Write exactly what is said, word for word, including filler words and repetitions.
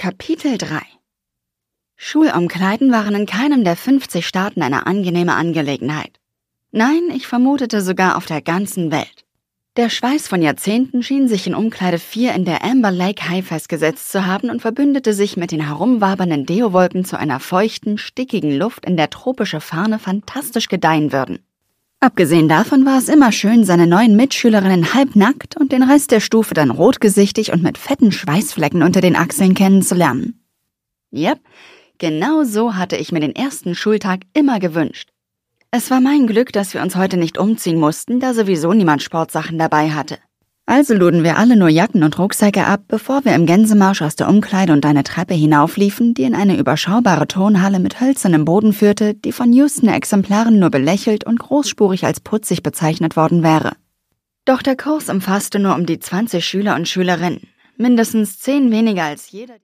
Kapitel drei Schulumkleiden waren in keinem der fünfzig Staaten eine angenehme Angelegenheit. Nein, ich vermutete sogar auf der ganzen Welt. Der Schweiß von Jahrzehnten schien sich in Umkleide vier in der Amber Lake High festgesetzt zu haben und verbündete sich mit den herumwabernden Deowolken zu einer feuchten, stickigen Luft, in der tropische Farne fantastisch gedeihen würden. Abgesehen davon war es immer schön, seine neuen Mitschülerinnen halbnackt und den Rest der Stufe dann rotgesichtig und mit fetten Schweißflecken unter den Achseln kennenzulernen. Yep, genau so hatte ich mir den ersten Schultag immer gewünscht. Es war mein Glück, dass wir uns heute nicht umziehen mussten, da sowieso niemand Sportsachen dabei hatte. Also luden wir alle nur Jacken und Rucksäcke ab, bevor wir im Gänsemarsch aus der Umkleide und eine Treppe hinaufliefen, die in eine überschaubare Turnhalle mit hölzernem Boden führte, die von Houston-Exemplaren nur belächelt und großspurig als putzig bezeichnet worden wäre. Doch der Kurs umfasste nur um die zwanzig Schüler und Schülerinnen, mindestens zehn weniger als jeder.